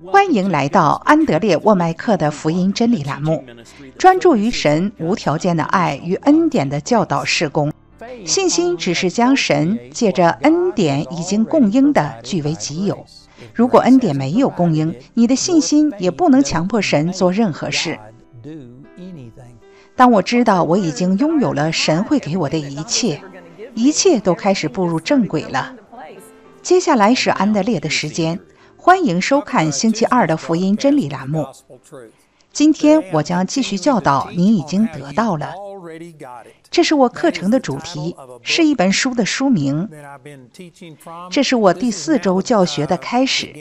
欢迎来到安德烈沃麦克的福音真理栏目，专注于神无条件的爱与恩典的教导事工。信心只是将神借着恩典已经供应的据为己有。如果恩典没有供应，你的信心也不能强迫神做任何事。当我知道我已经拥有了神会给我的一切，一切都开始步入正轨了。接下来是安德烈的时间，欢迎收看星期二的福音真理栏目。今天我将继续教导你已经得到了。这是我课程的主题，是一本书的书名。这是我第4周教学的开始。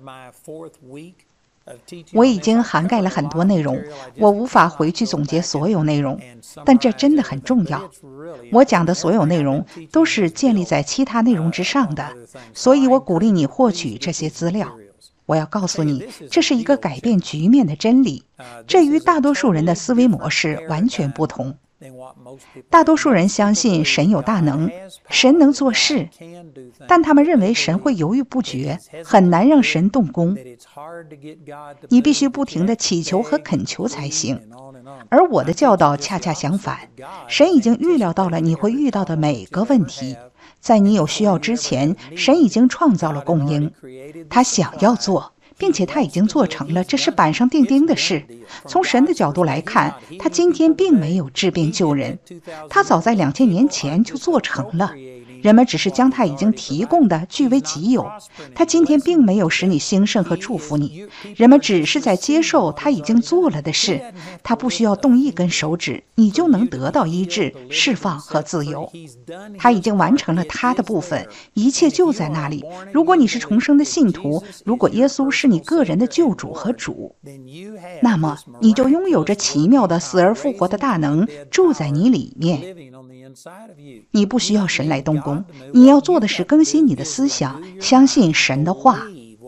我已经涵盖了很多内容，我无法回去总结所有内容，但这真的很重要。我讲的所有内容都是建立在其他内容之上的，所以我鼓励你获取这些资料。我要告诉你，这是一个改变局面的真理，这与大多数人的思维模式完全不同。大多数人相信神有大能，神能做事，但他们认为神会犹豫不决，很难让神动工。你必须不停地祈求和恳求才行。而我的教导恰恰相反，神已经预料到了你会遇到的每个问题，在你有需要之前，神已经创造了供应。他想要做，并且他已经做成了，这是板上钉钉的事。从神的角度来看，他今天并没有治病救人，他早在2000年前就做成了，人们只是将他已经提供的据为己有。他今天并没有使你兴盛和祝福你，人们只是在接受他已经做了的事。他不需要动一根手指，你就能得到医治、释放和自由。他已经完成了他的部分，一切就在那里。如果你是重生的信徒，如果耶稣是你个人的救主和主，那么你就拥有着奇妙的死而复活的大能住在你里面。你不需要神来动工，你要做的是更新你的思想，相信神的话，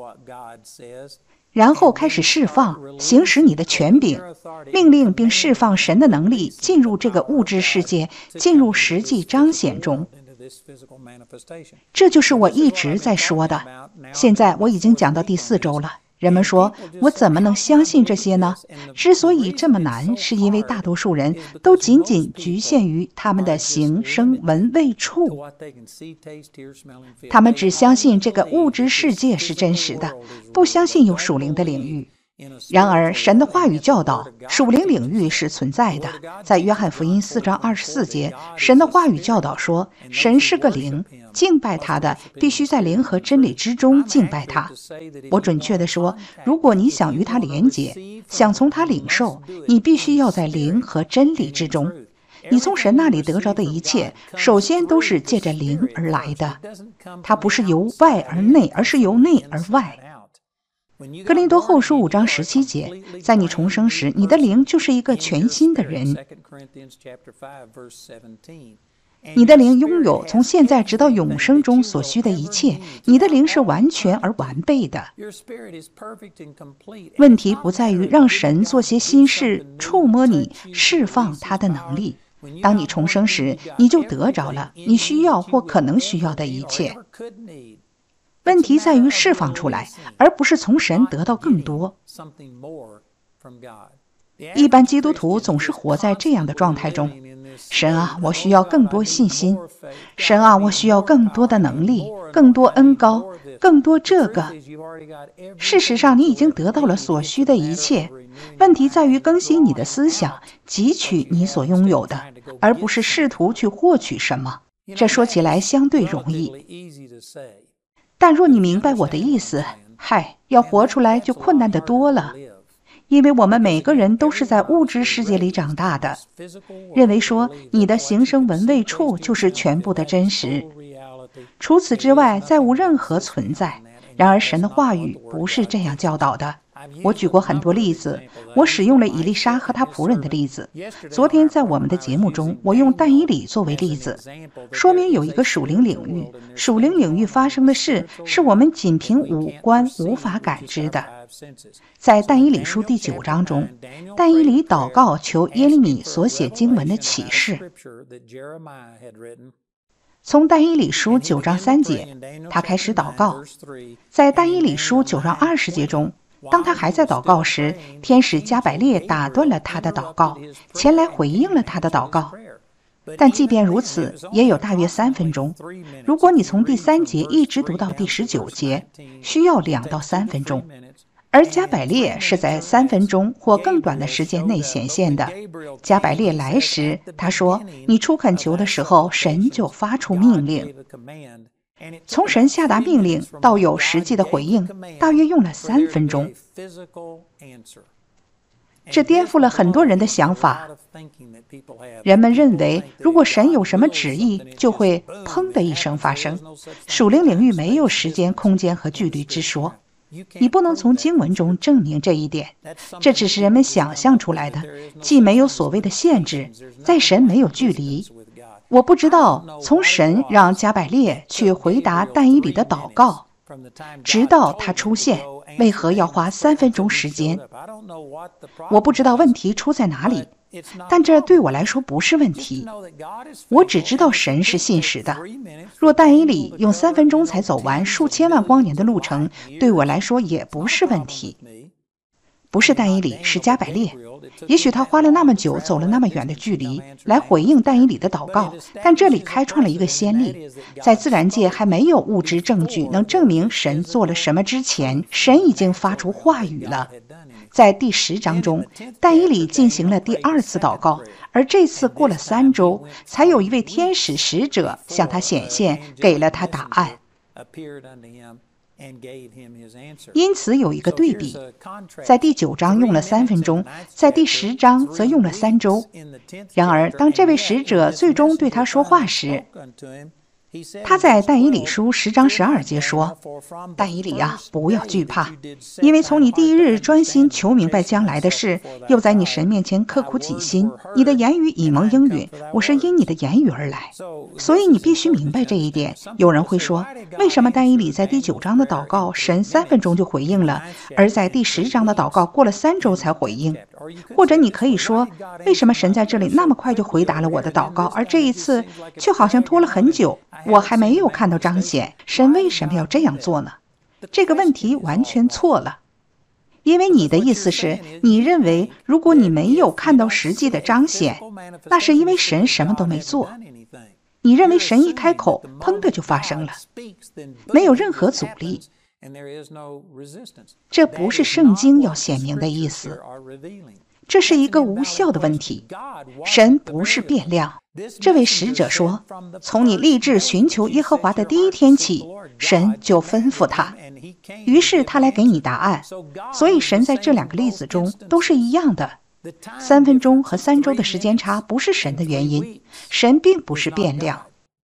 然后开始释放，行使你的权柄，命令并释放神的能力进入这个物质世界，进入实际彰显中。这就是我一直在说的。现在我已经讲到第4周了。人们说，我怎么能相信这些呢？之所以这么难，是因为大多数人都仅仅局限于他们的形声闻味触，他们只相信这个物质世界是真实的，不相信有属灵的领域。然而神的话语教导，属灵领域是存在的。在约翰福音4章24节，神的话语教导说，神是个灵，敬拜他的必须在灵和真理之中敬拜他。我准确地说，如果你想与他连结，想从他领受，你必须要在灵和真理之中。你从神那里得着的一切，首先都是借着灵而来的，它不是由外而内，而是由内而外。哥林多后书5章17节，在你重生时，你的灵就是一个全新的人。你的灵拥有从现在直到永生中所需的一切，你的灵是完全而完备的。问题不在于让神做些新事，触摸你，释放他的能力。当你重生时，你就得着了你需要或可能需要的一切。问题在于释放出来，而不是从神得到更多。一般基督徒总是活在这样的状态中：神啊，我需要更多信心；神啊，我需要更多的能力，更多恩膏，更多这个。事实上，你已经得到了所需的一切。问题在于更新你的思想，汲取你所拥有的，而不是试图去获取什么。这说起来相对容易，但若你明白我的意思，要活出来就困难得多了。因为我们每个人都是在物质世界里长大的，认为说你的形声闻味触就是全部的真实，除此之外再无任何存在。然而神的话语不是这样教导的。我举过很多例子，我使用了以利沙和他仆人的例子。昨天在我们的节目中，我用但以理作为例子，说明有一个属灵领域，属灵领域发生的事是我们仅凭五官无法感知的。在但以理书第9章中，但以理祷告求耶利米所写经文的启示。从但以理书9章3节，他开始祷告。在但以理书9章20节中， 当他还在祷告时，天使加百列打断了他的祷告，前来回应了他的祷告。但即便如此，也有大约3分钟。如果你从第3节一直读到第19节，需要2到3分钟。而加百列是在3分钟或更短的时间内显现的。加百列来时，他说：“你初恳求的时候，神就发出命令。”从神下达命令到有实际的回应，大约用了3分钟。这颠覆了很多人的想法。人们认为，如果神有什么旨意，就会砰的一声发生。属灵领域没有时间、空间和距离之说。你不能从经文中证明这一点，这只是人们想象出来的，既没有所谓的限制，在神没有距离。我不知道从神让加百列去回答但以理的祷告，直到他出现，为何要花3分钟时间？我不知道问题出在哪里，但这对我来说不是问题。我只知道神是信实的。若但以理用3分钟才走完数千万光年的路程，对我来说也不是问题。不是但以理，是加百列。也许他花了那么久，走了那么远的距离来回应但以理的祷告，但这里开创了一个先例。在自然界还没有物质证据能证明神做了什么之前，神已经发出话语了。在第10章中，但以理进行了第2次祷告，而这次过了3周，才有一位天使使者向他显现，给了他答案。因此有一个对比，在第9章用了3分钟，在第10章则用了3周。然而当这位使者最终对他说话时，他在但以理书10章12节说：“但以理啊，不要惧怕，因为从你第一日专心求明白将来的事，又在你神面前刻苦己心，你的言语已蒙应允，我是因你的言语而来。”所以你必须明白这一点。有人会说，为什么但以理在第9章的祷告，神3分钟就回应了，而在第10章的祷告过了3周才回应？或者你可以说，为什么神在这里那么快就回答了我的祷告，而这一次却好像拖了很久，我还没有看到彰显，神为什么要这样做呢？这个问题完全错了。因为你的意思是，你认为如果你没有看到实际的彰显，那是因为神什么都没做。你认为神一开口，砰的就发生了，没有任何阻力。这不是圣经要显明的意思，这是一个无效的问题。神不是变量。这位使者说，从你立志寻求耶和华的第一天起，神就吩咐他，于是他来给你答案。所以神在这2个例子中都是一样的。3分钟和3周的时间差不是神的原因，神并不是变量。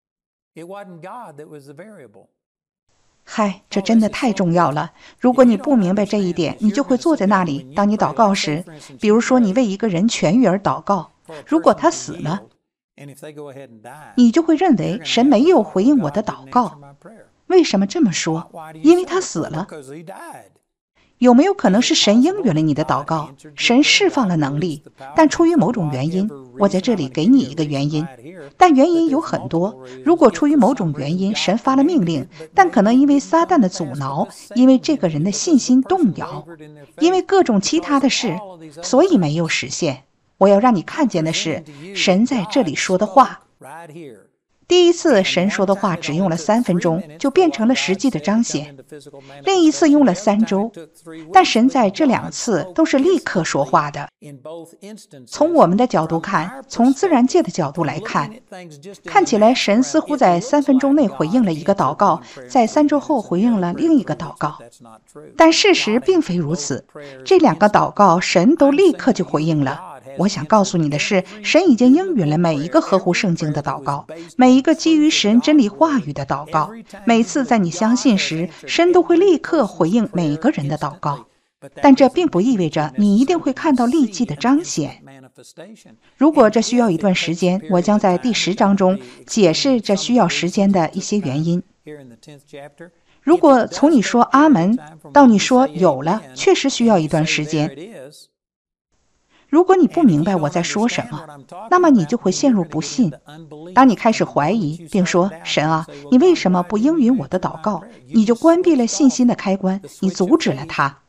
嗨，这真的太重要了。如果你不明白这一点，你就会坐在那里，当你祷告时，比如说你为一个人痊愈而祷告，如果他死了，你就会认为神没有回应我的祷告。为什么这么说？因为他死了。有没有可能是神应允了你的祷告，神释放了能力，但出于某种原因？我在这里给你一个原因，但原因有很多。如果出于某种原因，神发了命令，但可能因为撒旦的阻挠，因为这个人的信心动摇，因为各种其他的事，所以没有实现。我要让你看见的是，神在这里说的话。第一次神说的话只用了3分钟，就变成了实际的彰显。另一次用了3周，但神在这2次都是立刻说话的。从我们的角度看，从自然界的角度来看，看起来神似乎在3分钟内回应了一个祷告，在3周后回应了另一个祷告。但事实并非如此，这2个祷告神都立刻就回应了。我想告诉你的是，神已经应允了每一个合乎圣经的祷告，每一个基于神真理话语的祷告。每次在你相信时，神都会立刻回应每一个人的祷告。但这并不意味着你一定会看到立即的彰显。如果这需要一段时间，我将在第10章中解释这需要时间的一些原因。如果从你说阿门到你说有了，确实需要一段时间。如果你不明白我在说什么，那么你就会陷入不信。当你开始怀疑并说，神啊，你为什么不应允我的祷告？你就关闭了信心的开关，你阻止了它。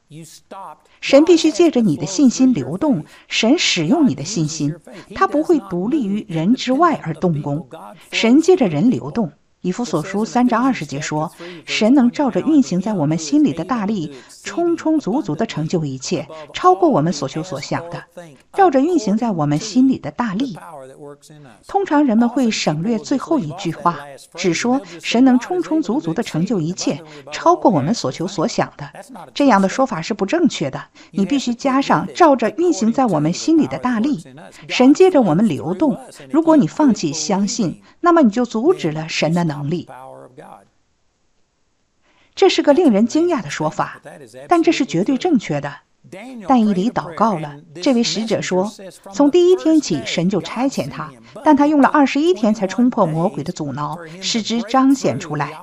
神必须借着你的信心流动，神使用你的信心，他不会独立于人之外而动工，神借着人流动。以弗所书3章20节说，神能照着运行在我们心里的大力，充充足足地成就一切，超过我们所求所想的。照着运行在我们心里的大力，通常人们会省略最后一句话，只说神能充充足足地成就一切，超过我们所求所想的。这样的说法是不正确的，你必须加上照着运行在我们心里的大力，神借着我们流动。如果你放弃相信，那么你就阻止了神的能力。这是个令人惊讶的说法，但这是绝对正确的。但以理祷告了，这位使者说，从第一天起神就差遣他，但他用了21天才冲破魔鬼的阻挠，使之彰显出来。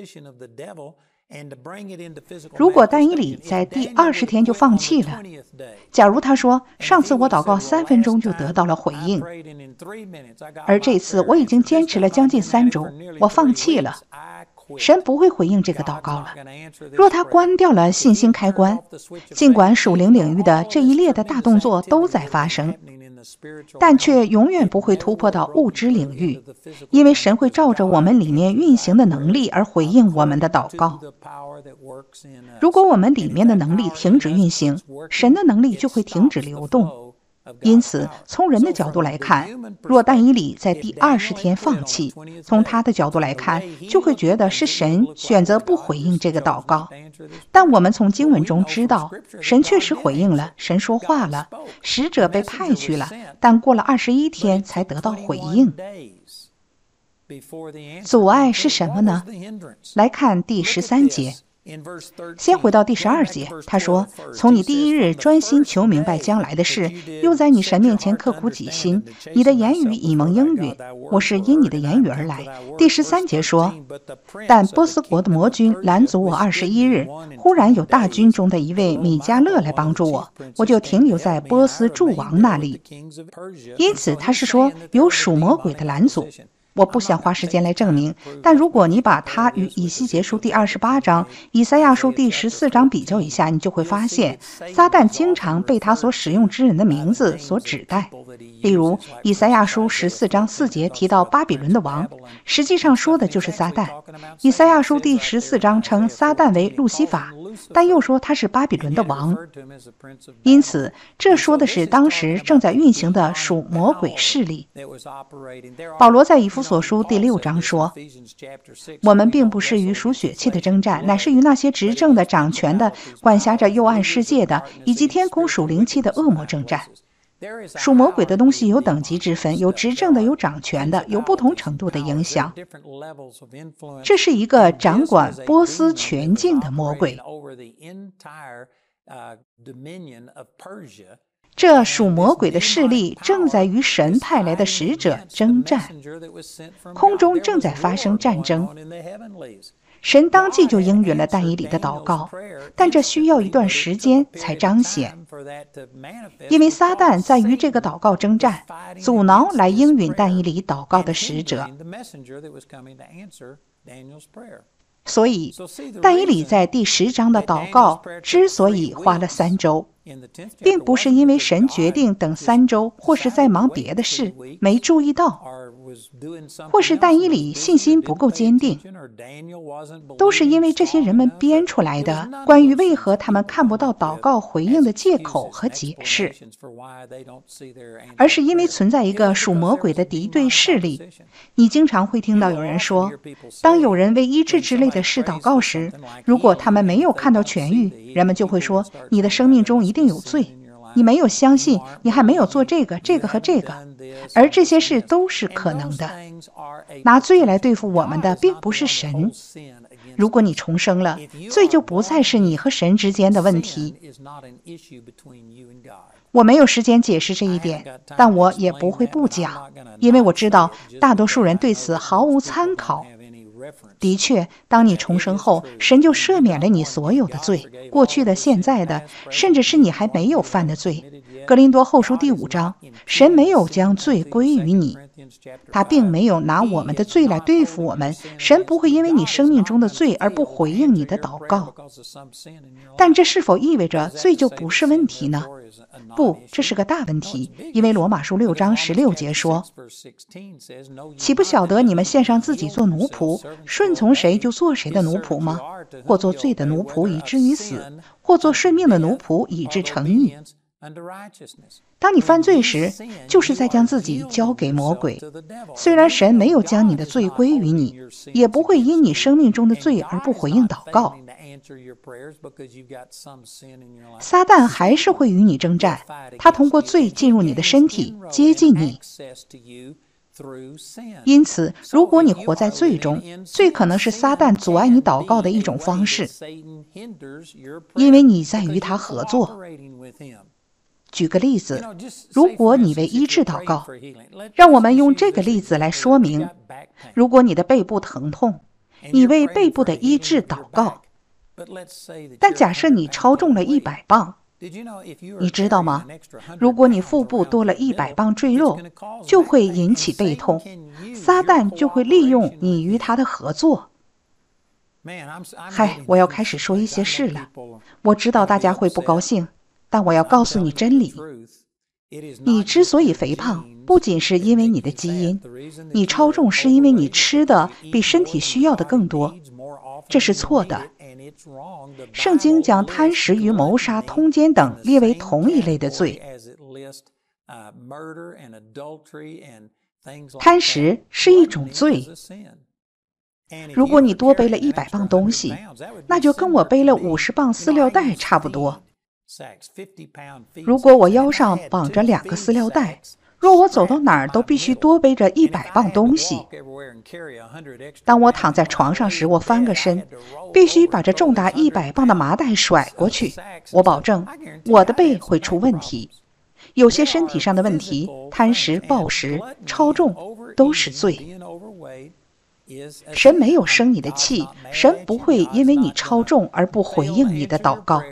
如果但以理在第20天就放弃了，假如他说上次我祷告3分钟就得到了回应，而这次我已经坚持了将近3周，我放弃了，神不会回应这个祷告了。若他关掉了信心开关，尽管属灵领域的这一列的大动作都在发生，但却永远不会突破到物质领域，因为神会照着我们里面运行的能力而回应我们的祷告。如果我们里面的能力停止运行，神的能力就会停止流动。因此，从人的角度来看，若但以理在第20天放弃，从他的角度来看，就会觉得是神选择不回应这个祷告。但我们从经文中知道，神确实回应了，神说话了，使者被派去了，但过了21天才得到回应。阻碍是什么呢？来看第13节。先回到第12节，他说，从你第一日专心求明白将来的事，又在你神面前刻苦己心，你的言语已蒙应允，我是因你的言语而来。第13节说，但波斯国的魔军拦阻我21日，忽然有大军中的一位米迦勒来帮助我，我就停留在波斯诸王那里。因此他是说有属魔鬼的拦阻。我不想花时间来证明，但如果你把它与以西结书第28章、以赛亚书第14章比较一下，你就会发现，撒旦经常被他所使用之人的名字所指代。例如，以赛亚书14章4节提到巴比伦的王，实际上说的就是撒旦。以赛亚书第14章称撒旦为路西法，但又说他是巴比伦的王。因此，这说的是当时正在运行的属魔鬼势力。保罗在以弗所书第6章说，我们并不是与属血气的征战，乃是与那些执政的、掌权的、管辖着幽暗世界的，以及天空属灵气的恶魔征战。属魔鬼的东西有等级之分，有执政的，有掌权的，有不同程度的影响。这是一个掌管波斯全境的魔鬼。这属魔鬼的势力正在与神派来的使者征战，空中正在发生战争。神当即就应允了但以理的祷告，但这需要一段时间才彰显，因为撒旦在与这个祷告征战，阻挠来应允但以理祷告的使者。所以但以理在第10章的祷告之所以花了3周，并不是因为神决定等3周，或是在忙别的事没注意到，或是但以理信心不够坚定，都是因为这些人们编出来的关于为何他们看不到祷告回应的借口和解释，而是因为存在一个属魔鬼的敌对势力。你经常会听到有人说，当有人为医治之类的事祷告时，如果他们没有看到痊愈，人们就会说，你的生命中一定有罪，你没有相信，你还没有做这个和这个，而这些事都是可能的。拿罪来对付我们的并不是神。如果你重生了，罪就不再是你和神之间的问题。我没有时间解释这一点，但我也不会不讲，因为我知道大多数人对此毫无参考。的确，当你重生后，神就赦免了你所有的罪，过去的、现在的，甚至是你还没有犯的罪。哥林多后书第5章，神没有将罪归于你， 他并没有拿我们的罪来对付我们，神不会因为你生命中的罪而不回应你的祷告。但这是否意味着罪就不是问题呢？不，这是个大问题，因为罗马书6章16节说：岂不晓得你们献上自己做奴仆，顺从谁就做谁的奴仆吗？或做罪的奴仆以至于死，或做顺命的奴仆以致成义。当你犯罪时，就是在将自己交给魔鬼。虽然神没有将你的罪归于你，也不会因你生命中的罪而不回应祷告。撒旦还是会与你征战，他通过罪进入你的身体，接近你。因此，如果你活在罪中，罪可能是撒旦阻碍你祷告的一种方式，因为你在与他合作。举个例子，如果你为医治祷告，让我们用这个例子来说明。如果你的背部疼痛，你为背部的医治祷告。但假设你超重了100磅，你知道吗？如果你腹部多了100磅赘肉，就会引起背痛，撒旦就会利用你与他的合作。嗨，我要开始说一些事了，我知道大家会不高兴，但我要告诉你真理。你之所以肥胖，不仅是因为你的基因，你超重是因为你吃的比身体需要的更多，这是错的。圣经将贪食与谋杀、通奸等列为同一类的罪。贪食是一种罪。如果你多背了100磅东西，那就跟我背了50磅饲料袋差不多。如果我腰上绑着2个饲料袋，若我走到哪儿都必须多背着100磅东西。当我躺在床上时，我翻个身，必须把这重达100磅的麻袋甩过去。我保证，我的背会出问题。有些身体上的问题，贪食、暴食、超重，都是罪。神没有生你的气，神不会因为你超重而不回应你的祷告。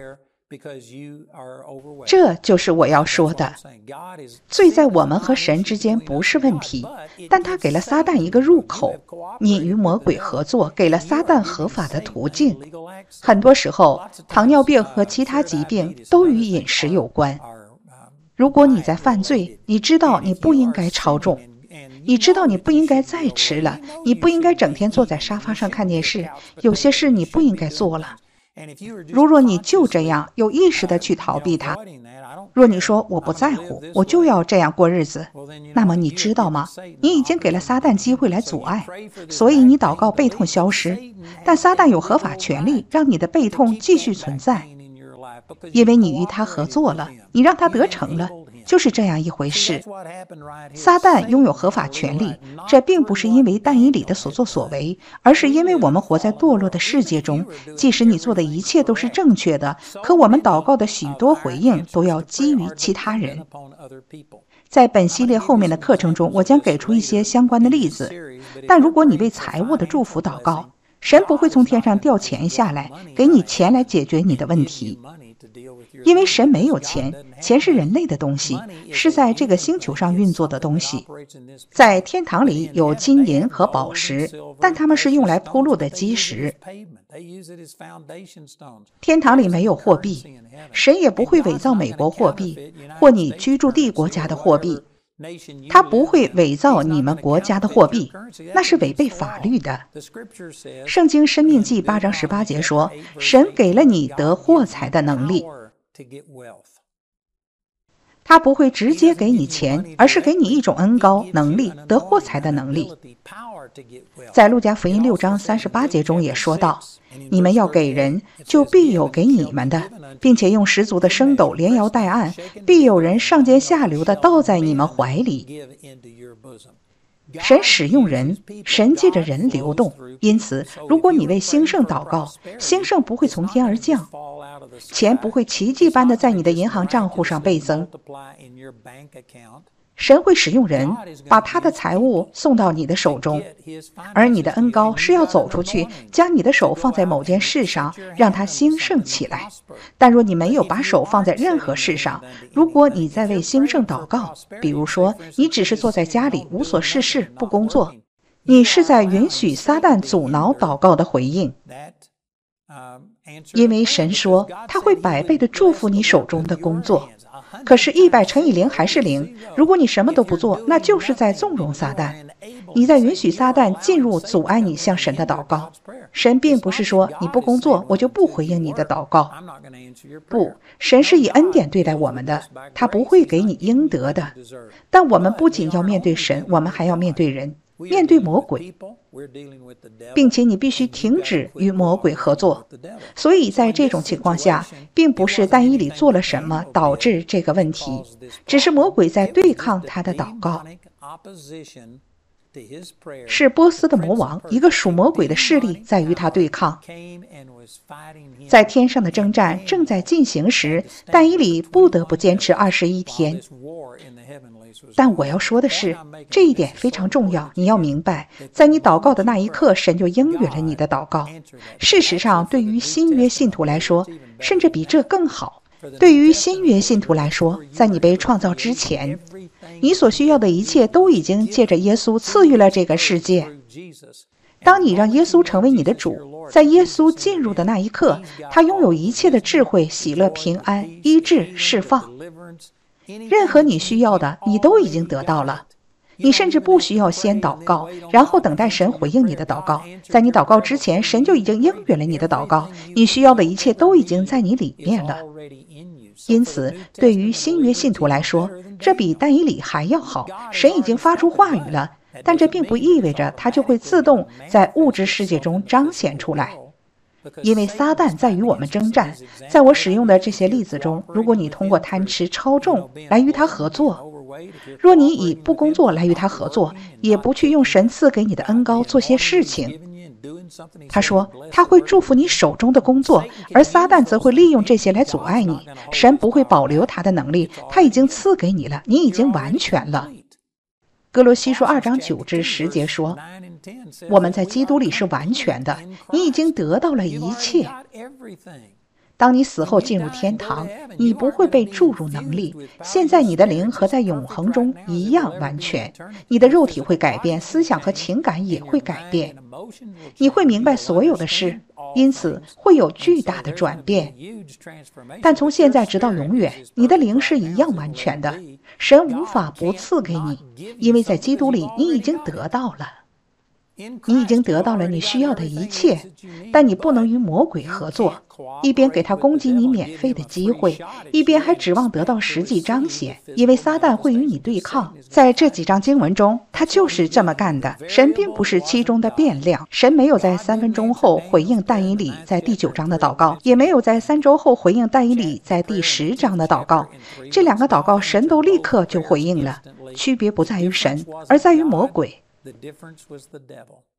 这就是我要说的。罪在我们和神之间不是问题，但他给了撒旦一个入口，你与魔鬼合作，给了撒旦合法的途径。很多时候，糖尿病和其他疾病都与饮食有关。如果你在犯罪，你知道你不应该超重，你知道你不应该再吃了，你不应该整天坐在沙发上看电视，有些事你不应该做了。如若你就这样有意识地去逃避它，若你说我不在乎，我就要这样过日子，那么你知道吗？你已经给了撒旦机会来阻碍，所以你祷告背痛消失，但撒旦有合法权利让你的背痛继续存在，因为你与他合作了，你让他得逞了，就是这样一回事。撒旦拥有合法权利，这并不是因为但以理的所作所为，而是因为我们活在堕落的世界中，即使你做的一切都是正确的，可我们祷告的许多回应都要基于其他人。在本系列后面的课程中，我将给出一些相关的例子，但如果你为财务的祝福祷告，神不会从天上掉钱下来，给你钱来解决你的问题。因为神没有钱，钱是人类的东西，是在这个星球上运作的东西。在天堂里有金银和宝石，但它们是用来铺路的基石。天堂里没有货币，神也不会伪造美国货币或你居住地国家的货币。他不会伪造你们国家的货币，那是违背法律的。圣经申命记8章18节说，神给了你得获财的能力。他不会直接给你钱，而是给你一种恩膏能力，得获财的能力。在路加福音6章38节中也说到，你们要给人，就必有给你们的，并且用十足的升斗连摇带按，必有人上尖下流的倒在你们怀里。神使用人，神借着人流动，因此如果你为兴盛祷告，兴盛不会从天而降，钱不会奇迹般的在你的银行账户上倍增。 神会使用人，把他的财物送到你的手中，而你的恩膏是要走出去，将你的手放在某件事上，让它兴盛起来。但若你没有把手放在任何事上，如果你在为兴盛祷告，比如说你只是坐在家里无所事事不工作，你是在允许撒旦阻挠祷告的回应。因为神说他会百倍地祝福你手中的工作。可是100乘以0还是0，如果你什么都不做，那就是在纵容撒旦。你在允许撒旦进入，阻碍你向神的祷告。神并不是说你不工作，我就不回应你的祷告。不，神是以恩典对待我们的，他不会给你应得的。但我们不仅要面对神，我们还要面对人，面对魔鬼，并且你必须停止与魔鬼合作。所以在这种情况下，并不是但以理做了什么导致这个问题，只是魔鬼在对抗他的祷告。是波斯的魔王，一个属魔鬼的势力在与他对抗。在天上的征战正在进行时，但以理不得不坚持21天。但我要说的是，这一点非常重要，你要明白，在你祷告的那一刻，神就应允了你的祷告。事实上，对于新约信徒来说，甚至比这更好。对于新约信徒来说，在你被创造之前，你所需要的一切都已经借着耶稣赐予了这个世界。当你让耶稣成为你的主，在耶稣进入的那一刻，他拥有一切的智慧、喜乐、平安、医治、释放。任何你需要的，你都已经得到了。你甚至不需要先祷告，然后等待神回应你的祷告。在你祷告之前，神就已经应允了你的祷告。你需要的一切都已经在你里面了。因此，对于新约信徒来说，这比但以理还要好。神已经发出话语了，但这并不意味着它就会自动在物质世界中彰显出来。因为撒旦在与我们征战。在我使用的这些例子中，如果你通过贪吃超重来与他合作，若你以不工作来与他合作，也不去用神赐给你的恩膏做些事情，他说他会祝福你手中的工作，而撒旦则会利用这些来阻碍你。神不会保留他的能力，他已经赐给你了，你已经完全了。哥罗西书2章9至10节说，我们在基督里是完全的，你已经得到了一切。当你死后进入天堂，你不会被注入能力。现在你的灵和在永恒中一样完全，你的肉体会改变，思想和情感也会改变。你会明白所有的事，因此会有巨大的转变。但从现在直到永远，你的灵是一样完全的。神无法不赐给你，因为在基督里你已经得到了。你已经得到了你需要的一切，但你不能与魔鬼合作，一边给他攻击你免费的机会，一边还指望得到实际彰显，因为撒旦会与你对抗。在这几章经文中，他就是这么干的。神并不是其中的变量，神没有在3分钟后回应但以理在第9章的祷告，也没有在3周后回应但以理在第10章的祷告。这2个祷告神都立刻就回应了，区别不在于神，而在于魔鬼。 The difference was the devil.